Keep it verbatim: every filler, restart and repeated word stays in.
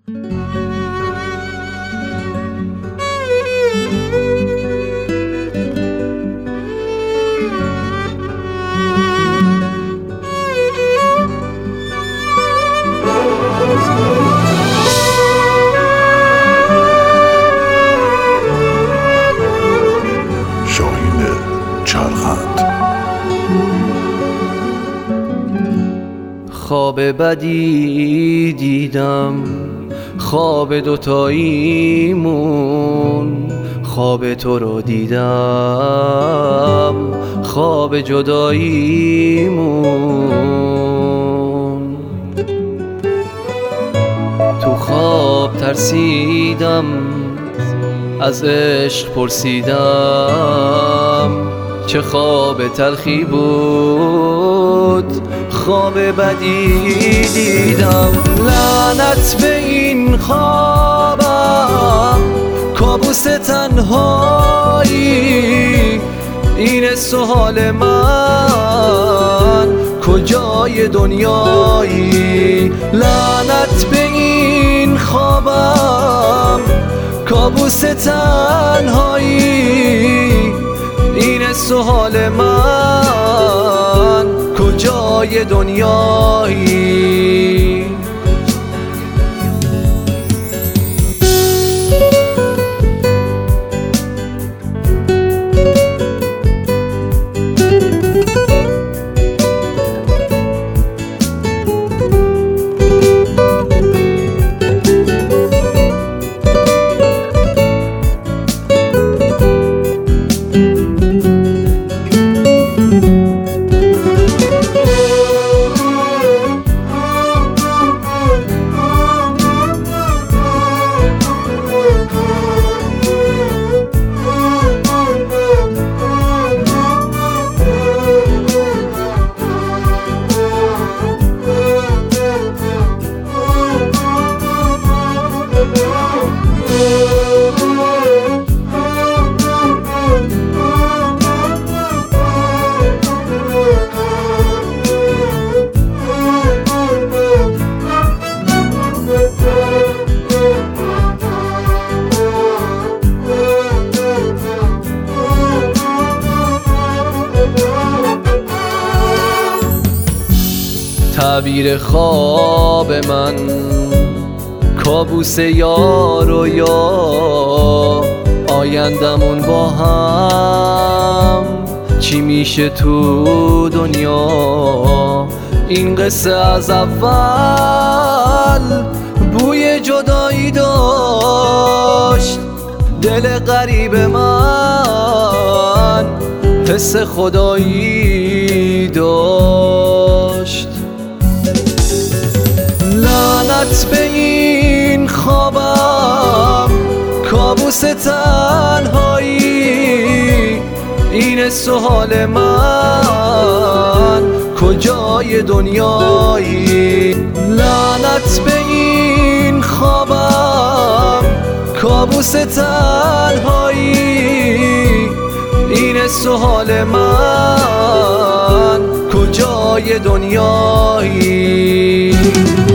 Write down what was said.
خواب بدی دیدم، خواب دوتاییمون، خواب تو رو دیدم، خواب جداییمون. تو خواب ترسیدم، از عشق پرسیدم، چه خواب تلخی بود، خواب بدی دیدم. لعنت به این خوابم، کابوس تنهایی، این سؤال من، کجای دنیایی؟ لعنت به این خوابم، کابوس تنهایی، این سؤال من، کجای دنیایی؟ تعبیر خواب من، کابوس یار و یا آیندمون با هم، چی میشه تو دنیا؟ این قصه از اول بوی جدایی داشت، دل غریب من حس خدایی داشت. لعنت به این خوابم، کابوس تنهایی، این سؤال من، کجای دنیایی؟ لعنت به این خوابم، کابوس تنهایی، این سؤال من، کجای دنیایی؟